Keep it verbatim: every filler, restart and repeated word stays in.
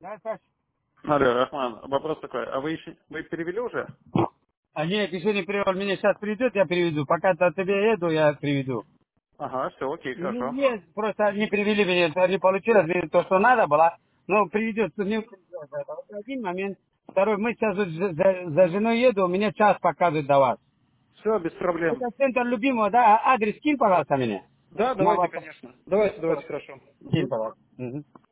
Да, Саш? Алло, Рахман, вопрос такой. А вы еще вы перевели уже? А нет, еще не привел. Меня сейчас придет, я приведу. Пока до тебе еду, я приведу. Ага, все, окей, Ну, хорошо. нет, просто не привели меня, это не получилось, мне то, что надо было. Но приведет, не приведет. Это вот один момент. Второй, мы сейчас вот за, за- за женой еду, у меня час показывает до вас. Все, без проблем. Это центр любимого, да? А адрес кинь, пожалуйста, мне. Да, На давайте, WhatsApp. конечно. Давайте, давайте, хорошо. Кинь, Мгм. пожалуйста. Мгм.